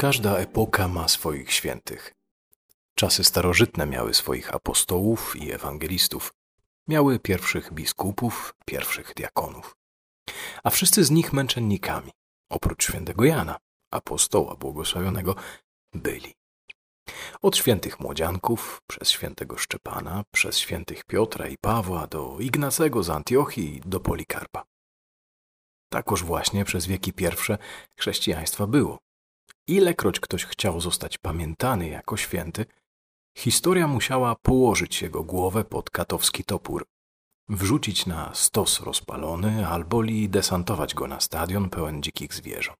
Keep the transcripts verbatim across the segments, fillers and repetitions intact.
Każda epoka ma swoich świętych. Czasy starożytne miały swoich apostołów i ewangelistów. Miały pierwszych biskupów, pierwszych diakonów. A wszyscy z nich męczennikami, oprócz świętego Jana, apostoła błogosławionego, byli. Od świętych młodzianków, przez świętego Szczepana, przez świętych Piotra i Pawła, do Ignacego z Antiochii, do Polikarpa. Takoż właśnie przez wieki pierwsze chrześcijaństwa było. Ilekroć ktoś chciał zostać pamiętany jako święty, historia musiała położyć jego głowę pod katowski topór, wrzucić na stos rozpalony albo li desantować go na stadion pełen dzikich zwierząt.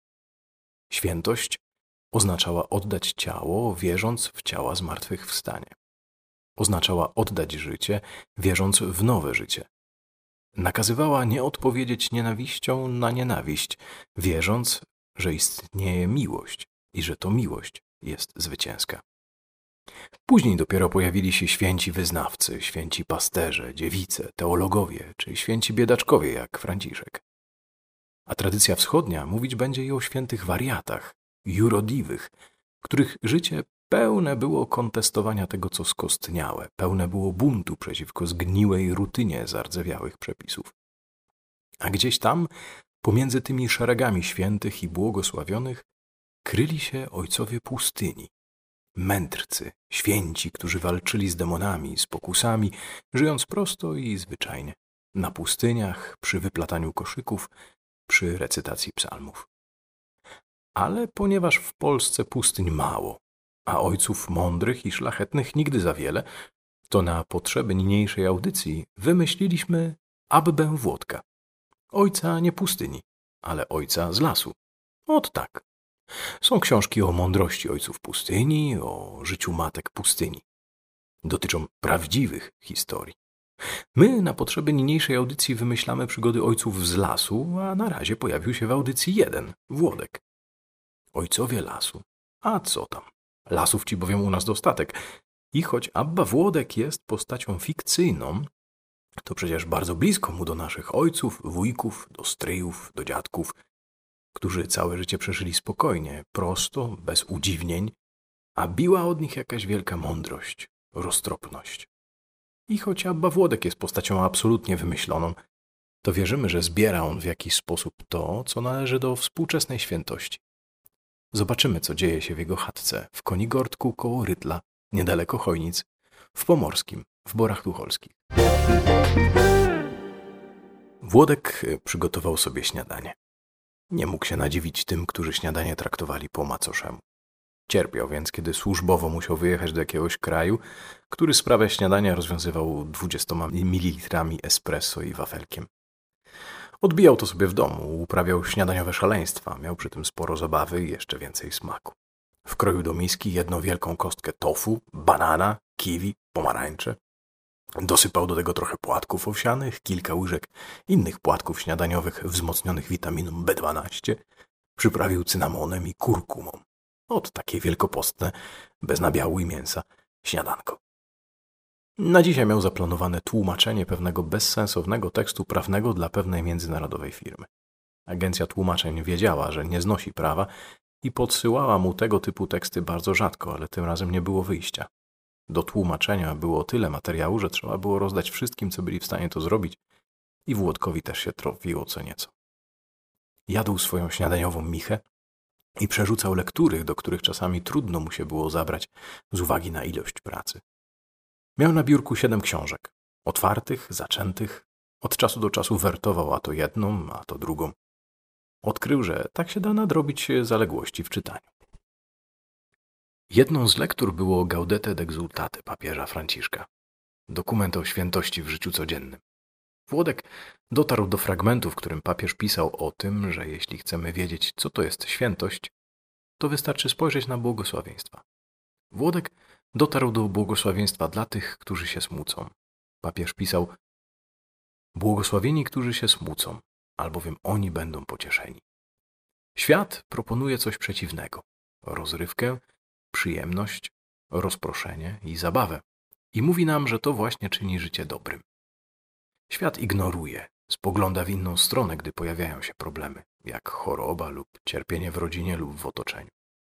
Świętość oznaczała oddać ciało, wierząc w ciała zmartwychwstanie. Oznaczała oddać życie, wierząc w nowe życie. Nakazywała nie odpowiedzieć nienawiścią na nienawiść, wierząc, że istnieje miłość i że to miłość jest zwycięska. Później dopiero pojawili się święci wyznawcy, święci pasterze, dziewice, teologowie czy święci biedaczkowie jak Franciszek. A tradycja wschodnia mówić będzie i o świętych wariatach, jurodliwych, których życie pełne było kontestowania tego, co skostniałe, pełne było buntu przeciwko zgniłej rutynie zardzewiałych przepisów. A gdzieś tam, pomiędzy tymi szeregami świętych i błogosławionych, kryli się ojcowie pustyni, mędrcy, święci, którzy walczyli z demonami, z pokusami, żyjąc prosto i zwyczajnie, na pustyniach, przy wyplataniu koszyków, przy recytacji psalmów. Ale ponieważ w Polsce pustyń mało, a ojców mądrych i szlachetnych nigdy za wiele, to na potrzeby niniejszej audycji wymyśliliśmy Abbę Włodka. Ojca nie pustyni, ale ojca z lasu. Ot tak. Są książki o mądrości ojców pustyni, o życiu matek pustyni. Dotyczą prawdziwych historii. My na potrzeby niniejszej audycji wymyślamy przygody ojców z lasu, a na razie pojawił się w audycji jeden, Włodek. Ojcowie lasu. A co tam? Lasów ci bowiem u nas dostatek. I choć Abba Włodek jest postacią fikcyjną, to przecież bardzo blisko mu do naszych ojców, wujków, do stryjów, do dziadków, którzy całe życie przeżyli spokojnie, prosto, bez udziwnień, a biła od nich jakaś wielka mądrość, roztropność. I choć Abba Włodek jest postacią absolutnie wymyśloną, to wierzymy, że zbiera on w jakiś sposób to, co należy do współczesnej świętości. Zobaczymy, co dzieje się w jego chatce, w Konigordku koło Rytla, niedaleko Chojnic, w Pomorskim, w Borach Tucholskich. Włodek przygotował sobie śniadanie. Nie mógł się nadziwić tym, którzy śniadanie traktowali po macoszemu. Cierpiał więc, kiedy służbowo musiał wyjechać do jakiegoś kraju, który sprawę śniadania rozwiązywał dwudziestoma mililitrami espresso i wafelkiem. Odbijał to sobie w domu, uprawiał śniadaniowe szaleństwa, miał przy tym sporo zabawy i jeszcze więcej smaku. Wkroił do miski jedną wielką kostkę tofu, banana, kiwi, pomarańcze. Dosypał do tego trochę płatków owsianych, kilka łyżek innych płatków śniadaniowych wzmocnionych witaminą B dwanaście, przyprawił cynamonem i kurkumą. Ot takie wielkopostne, bez nabiału i mięsa, śniadanko. Na dzisiaj miał zaplanowane tłumaczenie pewnego bezsensownego tekstu prawnego dla pewnej międzynarodowej firmy. Agencja tłumaczeń wiedziała, że nie znosi prawa i podsyłała mu tego typu teksty bardzo rzadko, ale tym razem nie było wyjścia. Do tłumaczenia było tyle materiału, że trzeba było rozdać wszystkim, co byli w stanie to zrobić, i Włodkowi też się tropiło co nieco. Jadł swoją śniadaniową michę i przerzucał lektury, do których czasami trudno mu się było zabrać z uwagi na ilość pracy. Miał na biurku siedem książek, otwartych, zaczętych, od czasu do czasu wertował a to jedną, a to drugą. Odkrył, że tak się da nadrobić zaległości w czytaniu. Jedną z lektur było Gaudete et Exsultate papieża Franciszka, dokument o świętości w życiu codziennym. Włodek dotarł do fragmentu, w którym papież pisał o tym, że jeśli chcemy wiedzieć, co to jest świętość, to wystarczy spojrzeć na błogosławieństwa. Włodek dotarł do błogosławieństwa dla tych, którzy się smucą. Papież pisał: błogosławieni, którzy się smucą, albowiem oni będą pocieszeni. Świat proponuje coś przeciwnego. Rozrywkę, przyjemność, rozproszenie i zabawę. I mówi nam, że to właśnie czyni życie dobrym. Świat ignoruje, spogląda w inną stronę, gdy pojawiają się problemy, jak choroba lub cierpienie w rodzinie lub w otoczeniu.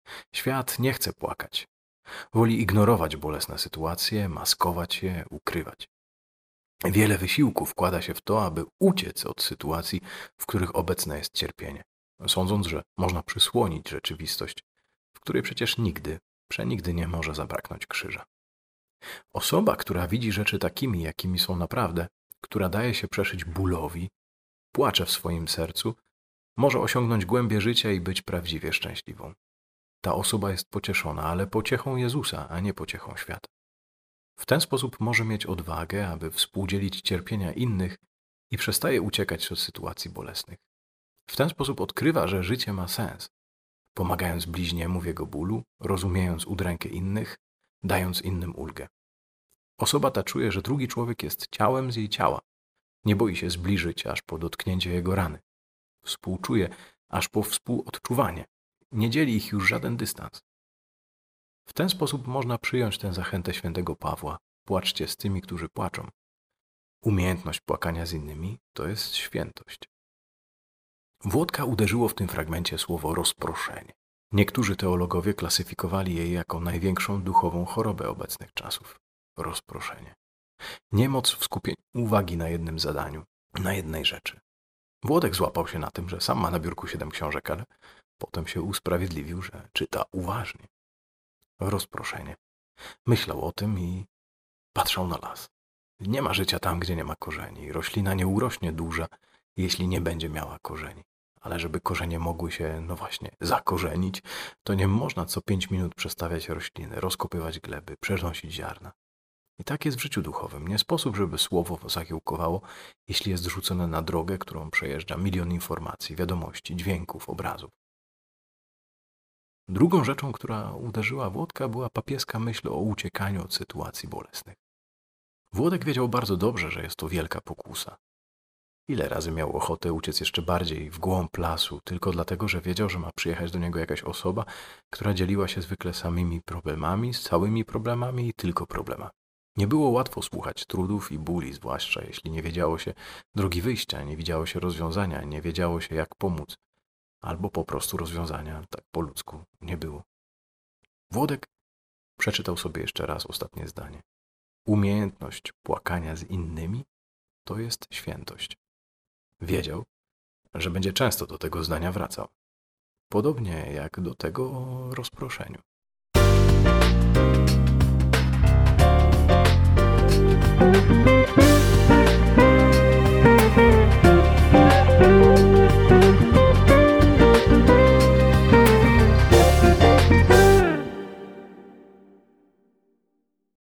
Świat nie chce płakać. Woli ignorować bolesne sytuacje, maskować je, ukrywać. Wiele wysiłku wkłada się w to, aby uciec od sytuacji, w których obecne jest cierpienie, sądząc, że można przysłonić rzeczywistość, w której przecież nigdy, przenigdy nie może zabraknąć krzyża. Osoba, która widzi rzeczy takimi, jakimi są naprawdę, która daje się przeszyć bólowi, płacze w swoim sercu, może osiągnąć głębię życia i być prawdziwie szczęśliwą. Ta osoba jest pocieszona, ale pociechą Jezusa, a nie pociechą świata. W ten sposób może mieć odwagę, aby współdzielić cierpienia innych i przestaje uciekać od sytuacji bolesnych. W ten sposób odkrywa, że życie ma sens, pomagając bliźniemu w jego bólu, rozumiejąc udrękę innych, dając innym ulgę. Osoba ta czuje, że drugi człowiek jest ciałem z jej ciała. Nie boi się zbliżyć aż po dotknięcie jego rany. Współczuje aż po współodczuwanie. Nie dzieli ich już żaden dystans. W ten sposób można przyjąć tę zachętę świętego Pawła. Płaczcie z tymi, którzy płaczą. Umiejętność płakania z innymi to jest świętość. Włodka uderzyło w tym fragmencie słowo rozproszenie. Niektórzy teologowie klasyfikowali je jako największą duchową chorobę obecnych czasów. Rozproszenie. Niemoc w skupieniu uwagi na jednym zadaniu, na jednej rzeczy. Włodek złapał się na tym, że sam ma na biurku siedem książek, ale potem się usprawiedliwił, że czyta uważnie. Rozproszenie. Myślał o tym i patrzał na las. Nie ma życia tam, gdzie nie ma korzeni. Roślina nie urośnie duża, jeśli nie będzie miała korzeni. Ale żeby korzenie mogły się, no właśnie, zakorzenić, to nie można co pięć minut przestawiać rośliny, rozkopywać gleby, przenosić ziarna. I tak jest w życiu duchowym. Nie sposób, żeby słowo zakiełkowało, jeśli jest rzucone na drogę, którą przejeżdża milion informacji, wiadomości, dźwięków, obrazów. Drugą rzeczą, która uderzyła Włodka, była papieska myśl o uciekaniu od sytuacji bolesnych. Włodek wiedział bardzo dobrze, że jest to wielka pokusa. Ile razy miał ochotę uciec jeszcze bardziej w głąb lasu, tylko dlatego, że wiedział, że ma przyjechać do niego jakaś osoba, która dzieliła się zwykle samymi problemami, z całymi problemami i tylko problemami. Nie było łatwo słuchać trudów i bóli, zwłaszcza jeśli nie wiedziało się drogi wyjścia, nie widziało się rozwiązania, nie wiedziało się jak pomóc, albo po prostu rozwiązania tak po ludzku nie było. Włodek przeczytał sobie jeszcze raz ostatnie zdanie. Umiejętność płakania z innymi to jest świętość. Wiedział, że będzie często do tego zdania wracał. Podobnie jak do tego o rozproszeniu.